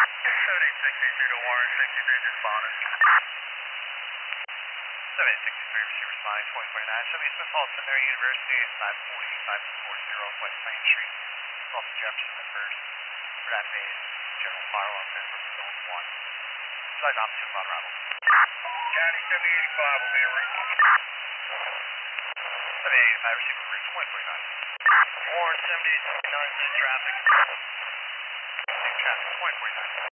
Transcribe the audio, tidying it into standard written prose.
7863 to Warren, 63 responded. 7863, receiver responding, 2029. 70 Smith Falls Seminary University, 540, 5240 West Main Street. Falls Jefferson at first. For that phase, general fire alarm for zone 1. Flight opposite on arrival. County 7085 will be en route. 7885, receiver bridge, 2029. Warren 7869, safe traffic. Safe traffic, 2029.